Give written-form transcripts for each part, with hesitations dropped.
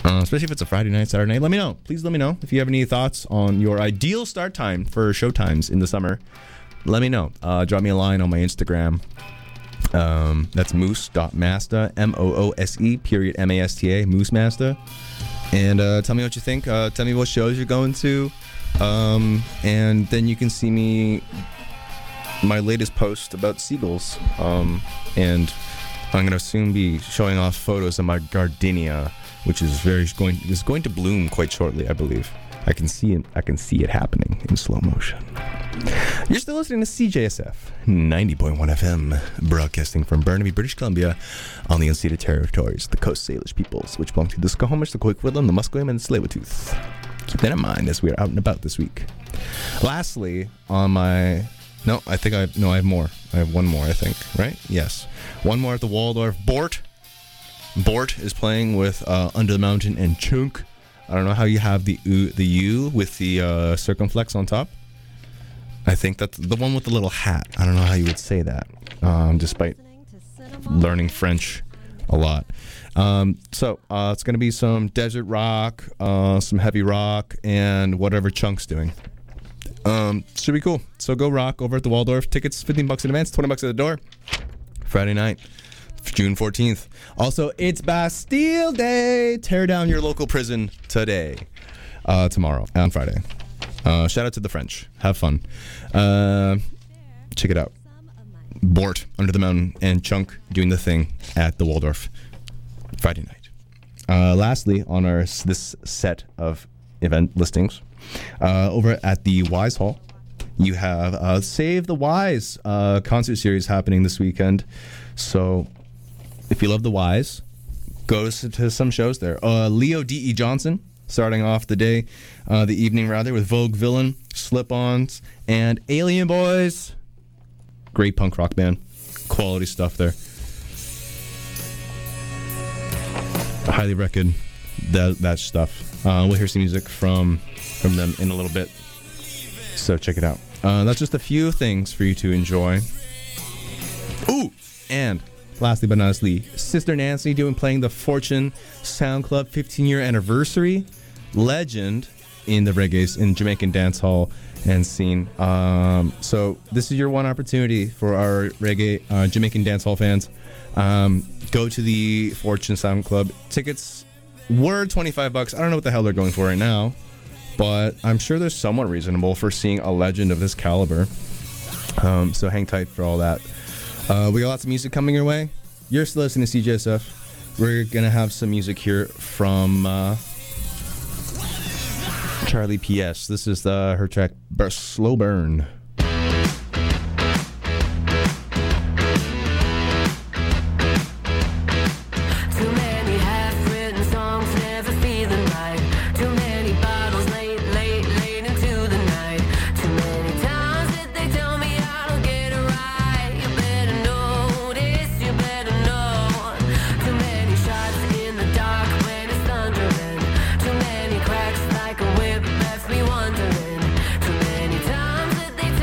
Especially if it's a Friday night, Saturday night. Let me know. Please let me know if you have any thoughts on your ideal start time for show times in the summer. Let me know. Drop me a line on my Instagram. That's moose.masta, MOOSE, Moose-Masta. And tell me what you think. Tell me what shows you're going to. And then you can see my latest post about seagulls. And I'm going to soon be showing off photos of my gardenia, which is going to bloom quite shortly, I believe. I can see it happening in slow motion. You're still listening to CJSF 90.1 FM, broadcasting from Burnaby, British Columbia, on the unceded territories of the Coast Salish peoples, which belong to the Squamish, the Coquitlam, the Musqueam, and the Tsleil-Waututh. Keep that in mind as we are out and about this week. Lastly, on my... I have more. I have one more, I think, right? Yes. One more at the Waldorf. Bort is playing with Under the Mountain and Chunk. I don't know how you have the U with the circumflex on top. I think that's the one with the little hat. I don't know how you would say that, despite learning French a lot. So it's going to be some desert rock, some heavy rock, and whatever Chunk's doing. Should be cool. So go rock over at the Waldorf. Tickets $15 in advance, $20 at the door. Friday night, June 14th. Also, it's Bastille Day. Tear down your local prison today. Tomorrow, on Friday. Shout out to the French. Have fun. Check it out. Bort, Under the Mountain, and Chunk doing the thing at the Waldorf Friday night. Lastly, on this set of event listings, over at the Wise Hall, you have Save the Wise concert series happening this weekend. So if you love the Wise, go to some shows there. Leo D.E. Johnson starting off the evening with Vogue Villain, Slip-Ons, and Alien Boys. Great punk rock band. Quality stuff there. I highly recommend that stuff. We'll hear some music from them in a little bit. So check it out. That's just a few things for you to enjoy. Ooh! And lastly but not least, Sister Nancy playing the Fortune Sound Club 15-year anniversary. Legend in the reggae, in Jamaican dance hall and scene. So this is your one opportunity for our reggae Jamaican dance hall fans. Go to the Fortune Sound Club. Tickets were $25. I don't know what the hell they're going for right now, but I'm sure they're somewhat reasonable for seeing a legend of this caliber. So hang tight for all that. We got lots of music coming your way. You're still listening to CJSF. We're going to have some music here from Charlie P.S. This is her track, Slow Burn. Like a whip left me wondering. Too many times that they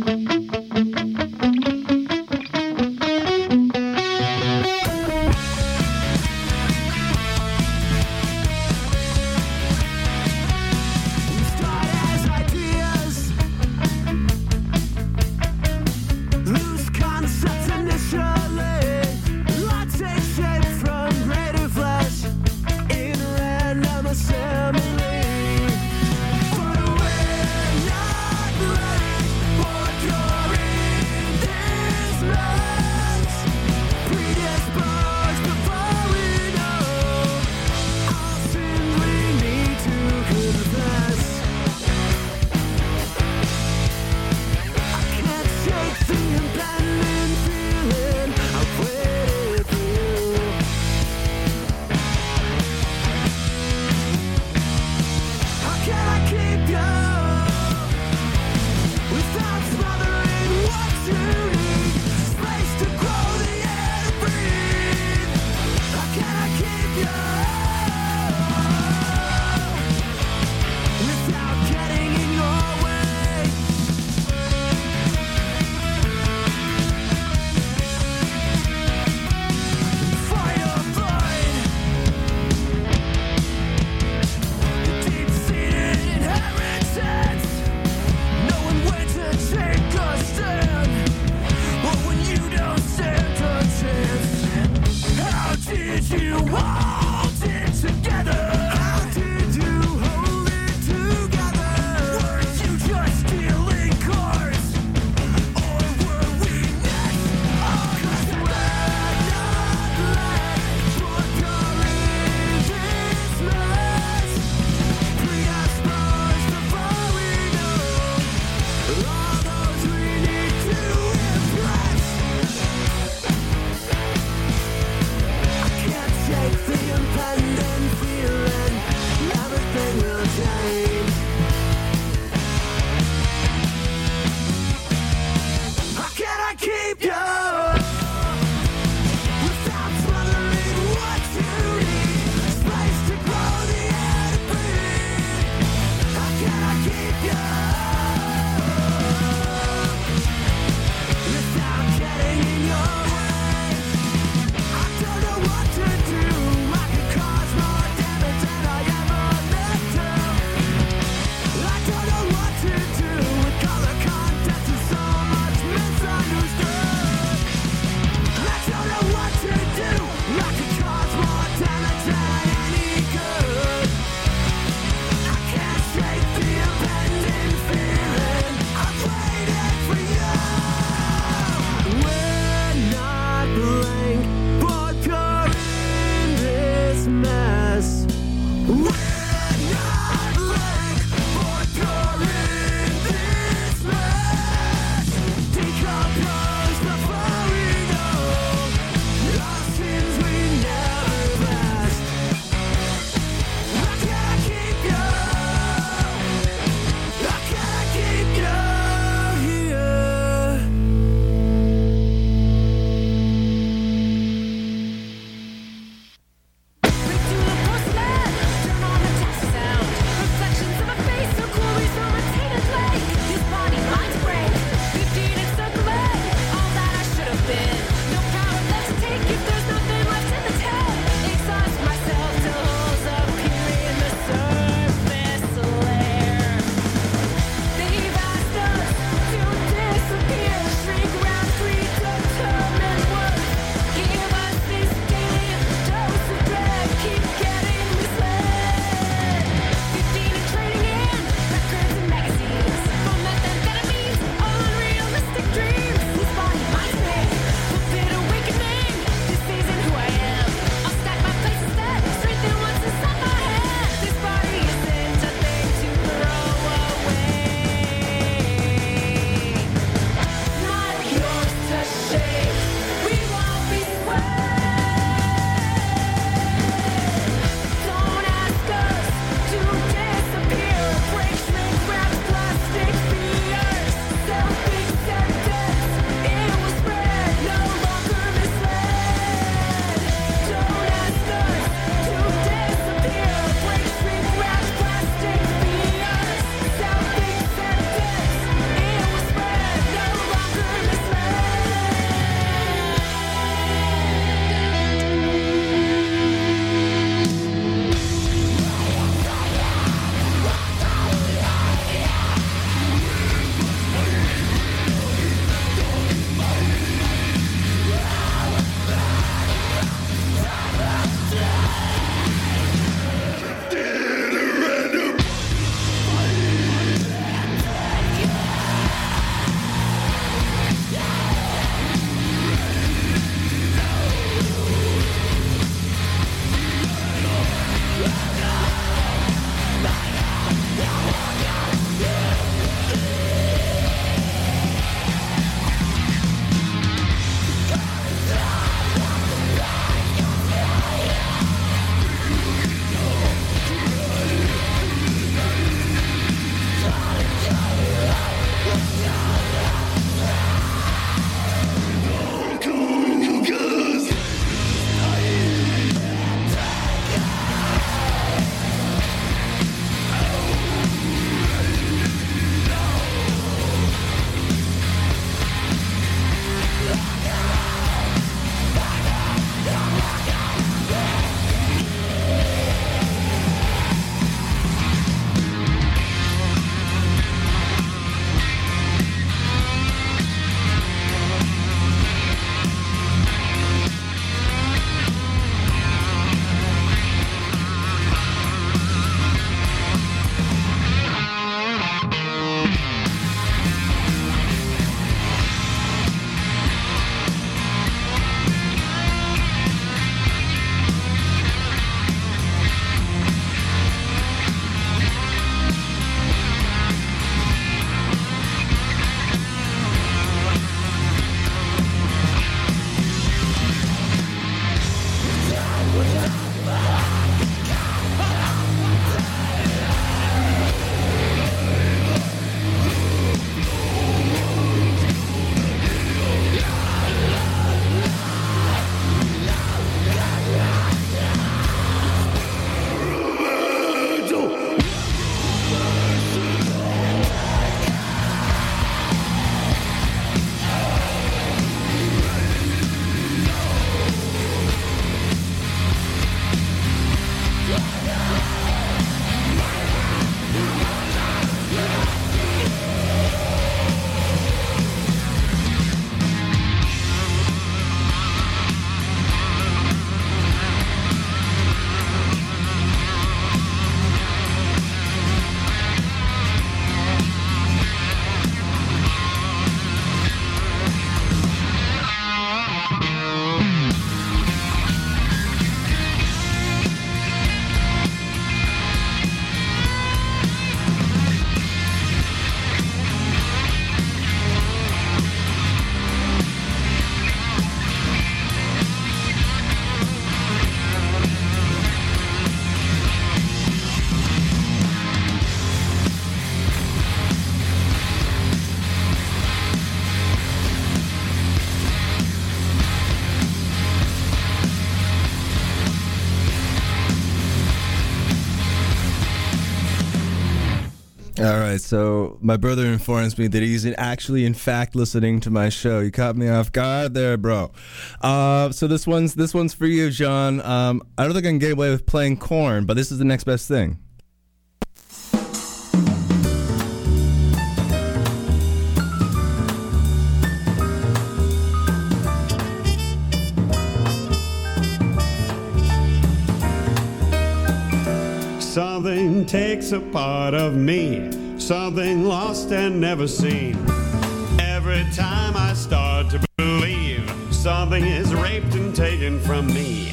We're not like, but you're in this right, so my brother informs me that he's actually, in fact, listening to my show. You caught me off guard there, bro. So this one's for you, John. I don't think I can get away with playing Korn, but this is the next best thing. Something takes a part of me, something lost and never seen. Every time I start to believe something is raped and taken from me.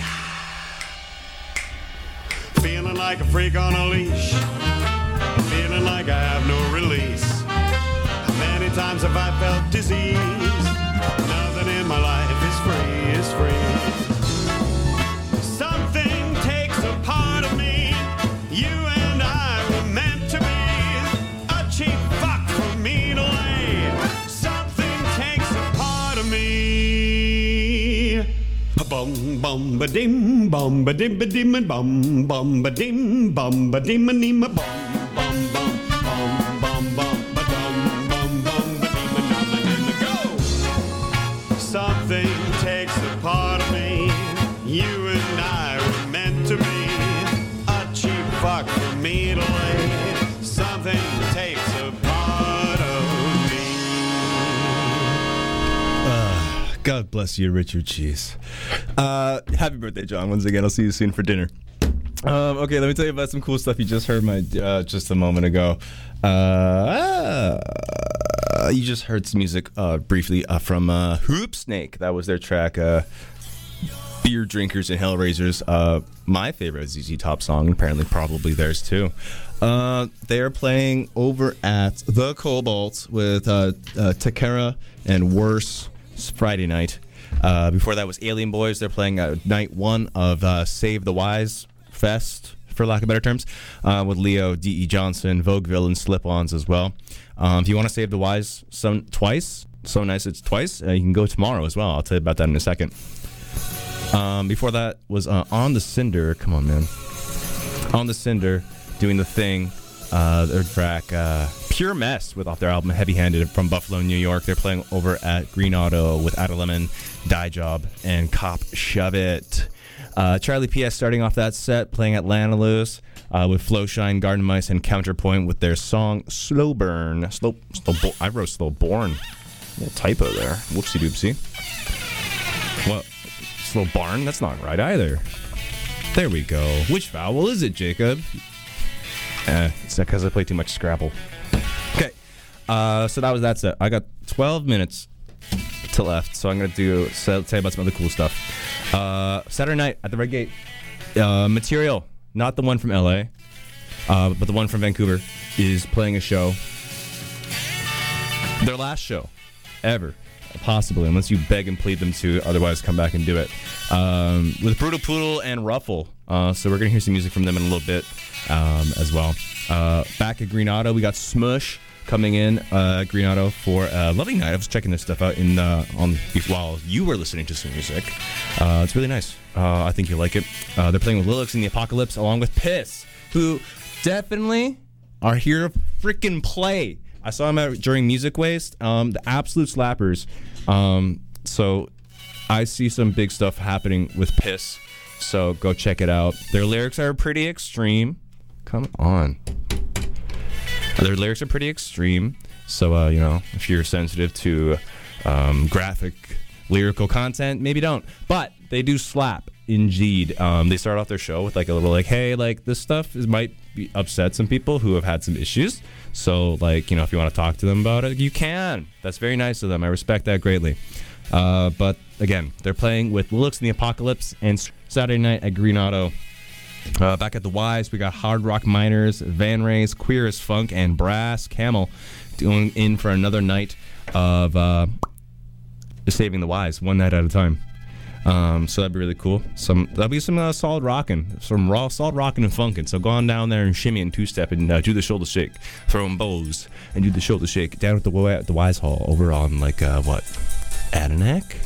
Feeling like a freak on a leash, feeling like I have no release. How many times have I felt disease? Nothing in my life is free, is free. Something takes a part of me. You and I were meant to be a cheap fuck for me to lay. Something takes a part of me. Bum bum ba dim bum ba dim ba dim bum bum ba dim ba dim bum bum bum bum bum bum ba dum bum bum ba dim go. Something takes a part of me. You and I were meant to be a cheap fuck for me to lay. Something takes a part of me. God bless you, Richard Cheese. Happy birthday, John. Once again, I'll see you soon for dinner. Okay, let me tell you about some cool stuff you just heard just a moment ago. You just heard some music briefly from Hoop Snake. That was their track, Beer Drinkers and Hellraisers. My favorite ZZ Top song, apparently probably theirs too. They are playing over at the Cobalt with Takara and Worse Friday night. Before that was Alien Boys. They're playing night one of Save the Wise Fest, for lack of better terms, with Leo, D.E. Johnson, Vogueville, and Slip-Ons as well. If you want to Save the Wise twice, so nice it's twice, you can go tomorrow as well. I'll tell you about that in a second. Before that was On the Cinder. Come on, man. On the Cinder, doing the thing. Their track Pure Mess off their album Heavy Handed from Buffalo, New York. They're playing over at Green Auto with Ada Lemon, Die Job, and Cop Shove It. Charlie P.S. starting off that set, playing at Lanalus with Flowshine, Garden Mice, and Counterpoint with their song Slow Burn. I wrote Slow Born. A little typo there. Whoopsie doopsie. What? Slow Barn? That's not right either. There we go. Which vowel is it, Jacob? It's because I play too much Scrabble. Okay. So that was that set. I got 12 minutes to left, so I'm going to tell you about some other cool stuff. Saturday night at the Red Gate. Material, not the one from LA, but the one from Vancouver, is playing a show. Their last show ever. Possibly, unless you beg and plead them to otherwise come back and do it. With Brutal Poodle and Ruffle. So we're going to hear some music from them in a little bit as well. Back at Green Auto, we got Smush coming in Green Auto for a lovely night. I was checking this stuff out while you were listening to some music. It's really nice. I think you'll like it. They're playing with Lilix in the Apocalypse along with Piss, who definitely are here to freaking play. I saw them during Music Waste. The absolute slappers. So I see some big stuff happening with Piss. So go check it out. Their lyrics are pretty extreme. Come on. Their lyrics are pretty extreme. So, if you're sensitive to graphic lyrical content, maybe don't. But they do slap, indeed. They start off their show with like a little hey, like this stuff might upset some people who have had some issues. So, if you want to talk to them about it, you can. That's very nice of them. I respect that greatly. But, again, they're playing with Lilix in the Apocalypse and Saturday night at Green Auto. Back at the Wise, we got Hard Rock Miners, Van Rays, Queer as Funk, and Brass Camel going in for another night of Saving the Wise, one night at a time. So that'd be really cool. That'll be some solid rocking, some raw solid rocking and funking. So go on down there and shimmy and two-step and do the shoulder shake, throw them bows and do the shoulder shake down at the Wise Hall over on Adanac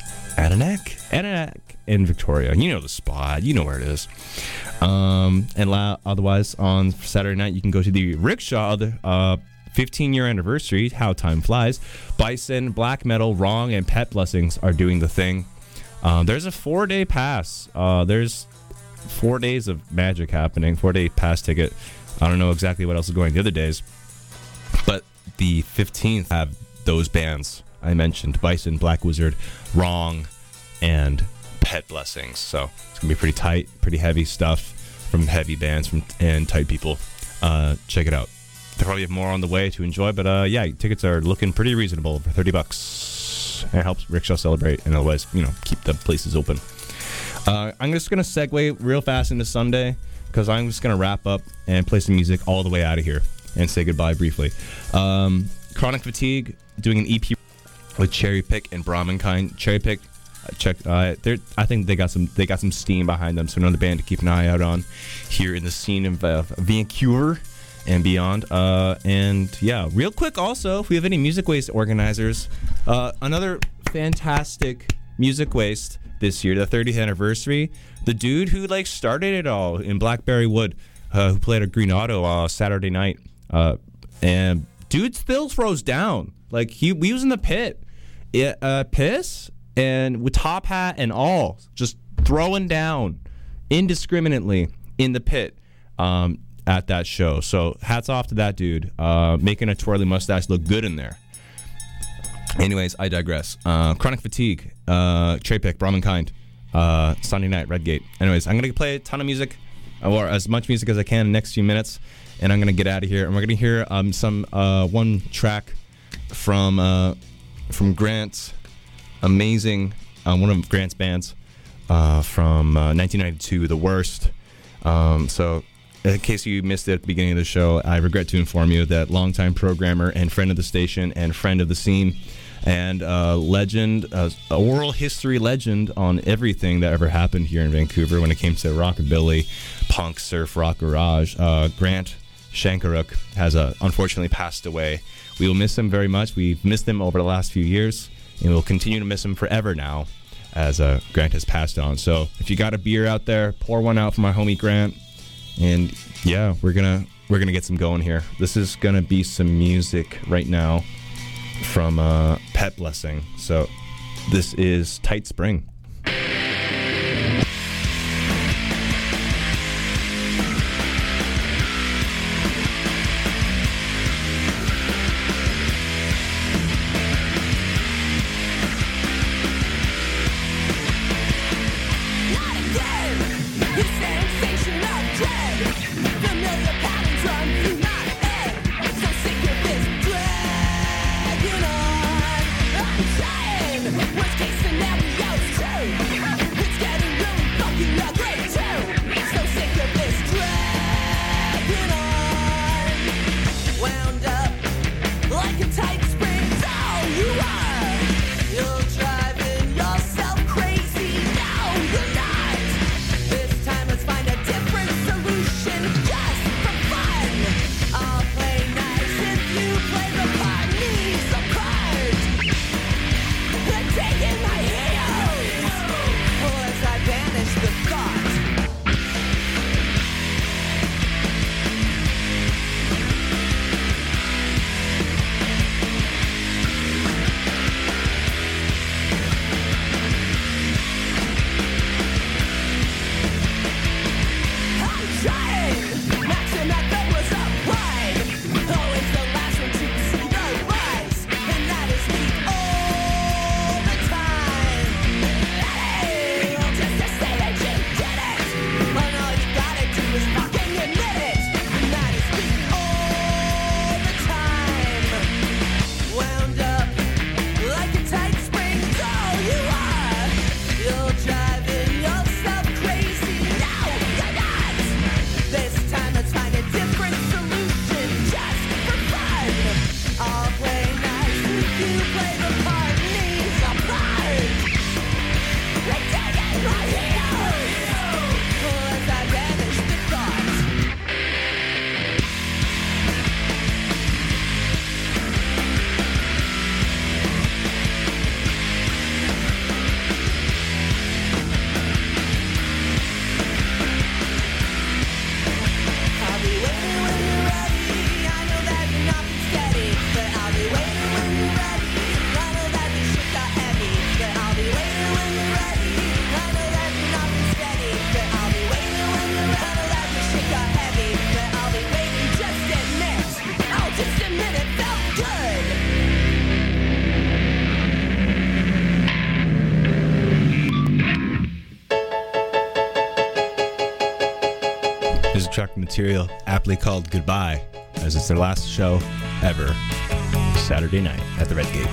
in Victoria. You know the spot. You know where it is. Otherwise, on Saturday night, you can go to the Rickshaw 15-year anniversary, how time flies. Bison, Black Metal, Wrong, and Pet Blessings are doing the thing. There's a 4-day pass. There's 4 days of magic happening, 4-day pass ticket. I don't know exactly what else is going the other days, but the 15th have those bands I mentioned: Bison, Black Wizard, Wrong, and Pet Blessings. So it's gonna be pretty tight, pretty heavy stuff from heavy bands and tight people. Check it out. They'll probably have more on the way to enjoy, but yeah, tickets are looking pretty reasonable for $30. And it helps Rickshaw celebrate and otherwise, keep the places open. I'm just gonna segue real fast into Sunday, because I'm just gonna wrap up and play some music all the way out of here and say goodbye briefly. Chronic Fatigue doing an EP with Cherry Pick and Brahmankind. Cherry Pick, I think they got some steam behind them, so another band to keep an eye out on here in the scene of Vancouver and beyond. And yeah, real quick also, if we have any Music Waste organizers, another fantastic Music Waste this year, the 30th anniversary. The dude who started it all in Blackberry Wood, who played at Green Auto Saturday night, and dude still throws down. We was in the pit, piss and with top hat and all, just throwing down indiscriminately in the pit at that show. So hats off to that dude, making a twirly mustache look good in there. Anyways, I digress. Chronic Fatigue, Cherry Pick, Brahmankind, Sunday night, Redgate. Anyways, I'm going to play a ton of music, or as much music as I can in the next few minutes, and I'm going to get out of here. And we're going to hear some one track from Grant's amazing, one of Grant's bands from 1992, The Worst. So in case you missed it at the beginning of the show, I regret to inform you that longtime programmer and friend of the station and friend of the scene and legend, a oral history legend on everything that ever happened here in Vancouver when it came to rockabilly, punk, surf, rock, garage, Grant Shankaruk has unfortunately passed away. We will miss him very much. We've missed him over the last few years, and we'll continue to miss him forever now as Grant has passed on. So if you got a beer out there, pour one out for my homie Grant. And yeah, we're gonna get some going here. This is gonna be some music right now from Pet Blessing. So this is Tight Spring. Worst case scenario, track material aptly called Goodbye, as it's their last show ever, Saturday night at the Red Gate.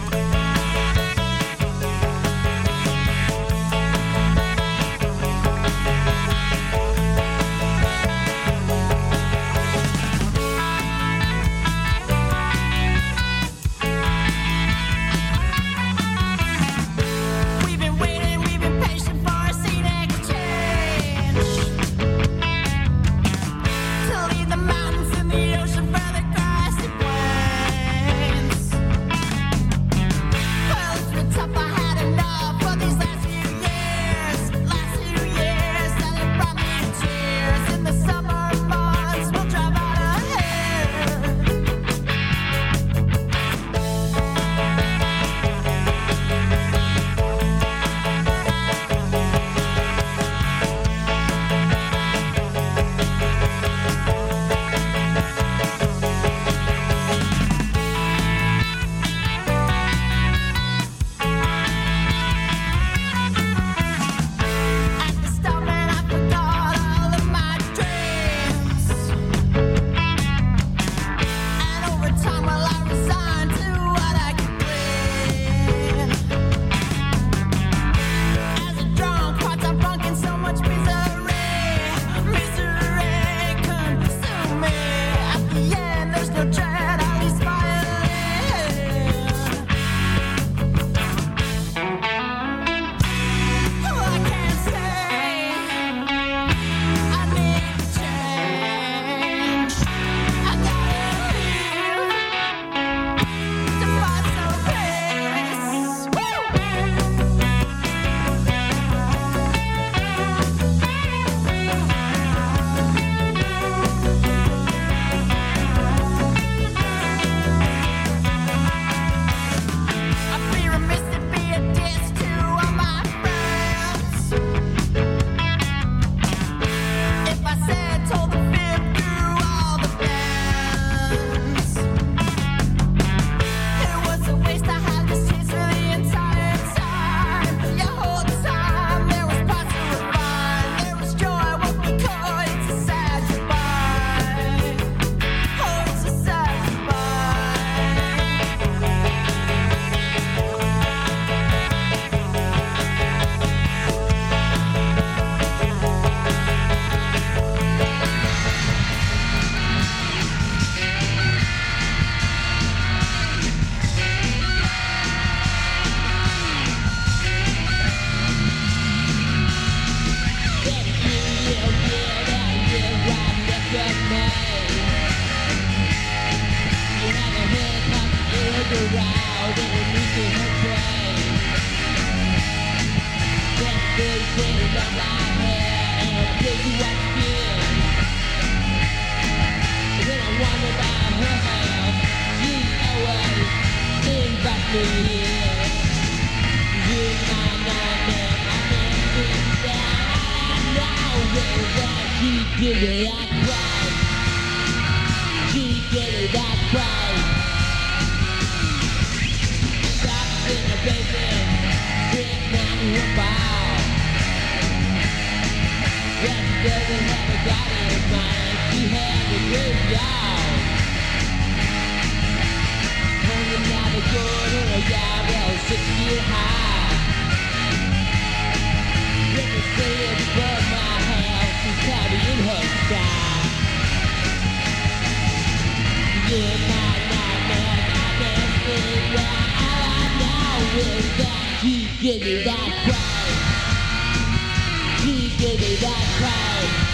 Give me that cry.